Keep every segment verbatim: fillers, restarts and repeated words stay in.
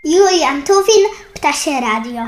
Julian Tuwin, Ptasie Radio.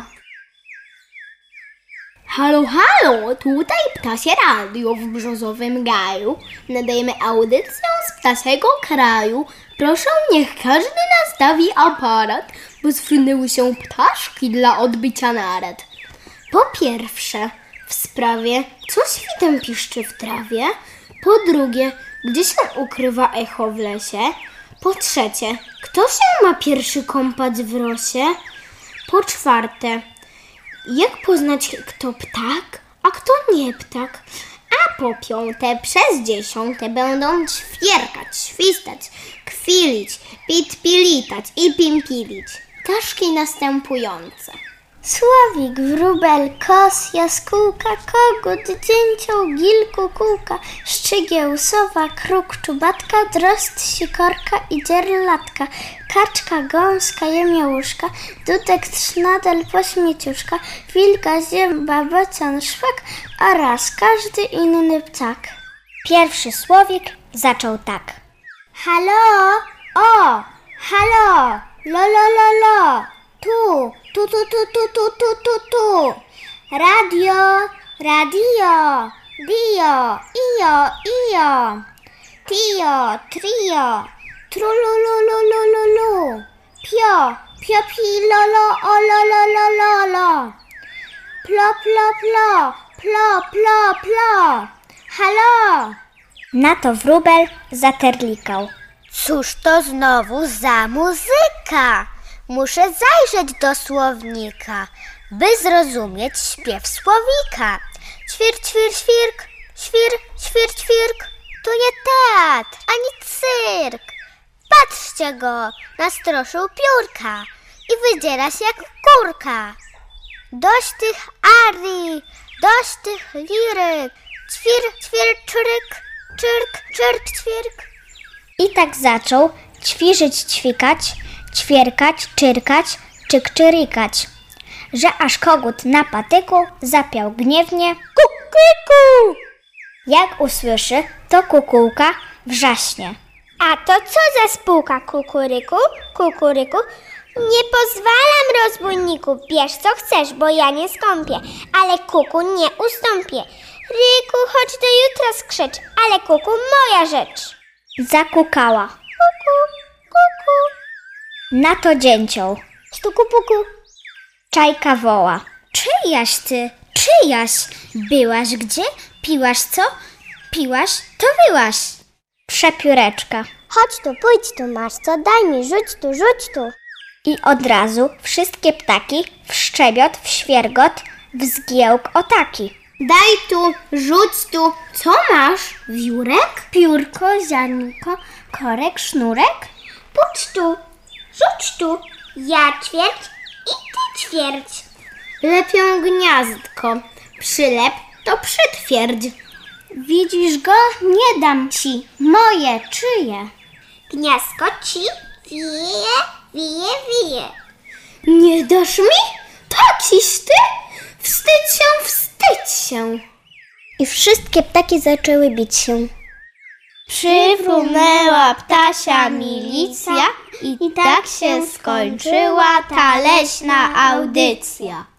Halo, halo, tutaj Ptasie Radio w Brzozowym Gaju. Nadajemy audycję z ptasiego kraju. Proszę, niech każdy nastawi aparat, bo zwinęły się ptaszki dla odbycia narad. Po pierwsze, w sprawie, co świtem piszczy w trawie. Po drugie, gdzie się ukrywa echo w lesie. Po trzecie, kto się ma pierwszy kąpać w rosie? Po czwarte, jak poznać, kto ptak, a kto nie ptak? A po piąte, przez dziesiąte będą ćwierkać, świstać, kwilić, pitpilitać i pimpilić. Ptaszki następujące. Słowik, wróbel, kos, jaskółka, kogut, dzięcioł, gil, kukułka, szczygieł, sowa, kruk, czubatka, drozd, sikorka i dzierlatka, kaczka, gąska, jemiołuszka, dudek, trznadel, pośmieciuszka, wilka, zięba, bocian, szpak oraz każdy inny ptak. Pierwszy słowik zaczął tak. Halo, o, halo, lo, lo, lo, lo, tu, tu, tu, tu, tu, tu, tu, tu, tu, radio, radio, dio, io, io, tio, trio, trulululululu, pio, pio, pi, lo, lo, o, lo, lo, lo, lo, lo, plo, plo, plo, plo, plo, plo, halo. Na to wróbel zaterlikał. Cóż to znowu za muzyka? Muszę zajrzeć do słownika, by zrozumieć śpiew słowika. Ćwir, ćwir, świrk, świr, świr, ćwirk. To nie teatr, ani cyrk. Patrzcie go, nastroszył piórka i wydziera się jak kurka. Dość tych arii, dość tych liryk. Ćwir, ćwir, czryk, czyrk, czyrk, ćwirk. I tak zaczął ćwirzyć, ćwikać, ćwierkać, czyrkać, czyk-czyrikać, że aż kogut na patyku zapiał gniewnie kukuryku. Jak usłyszy, to kukułka wrzaśnie. A to co za spółka kukuryku, kukuryku? Nie pozwalam, rozbójniku, bierz co chcesz, bo ja nie skąpię, ale kuku nie ustąpię. Ryku, chodź do jutra skrzecz, ale kuku moja rzecz. Zakukała. Kuku, kuku. Na to dzięcioł. Stuku puku. Czajka woła. Czyjaś ty, czyjaś? Byłaś gdzie? Piłaś co? Piłaś, to byłaś. Przepióreczka. Chodź tu, pójdź tu, masz co, daj mi, rzuć tu, rzuć tu. I od razu wszystkie ptaki w szczebiot, w świergot, w zgiełk o-taki. Daj tu, rzuć tu. Co masz? Wiórek? Piórko, ziarnko, korek, sznurek? Pójdź tu, rzuć tu, ja ćwierć i ty ćwierć. Lepią gniazdko. Przylep to przytwierdź. Widzisz go? Nie dam ci. Moje, czyje? Gniazdko ci wije, wije, wije. Nie dasz mi? Takiś ty? Wstydź się, wstydź się. I wszystkie ptaki zaczęły bić się. Przyfrunęła ptasia milicja i tak się skończyła ta leśna audycja.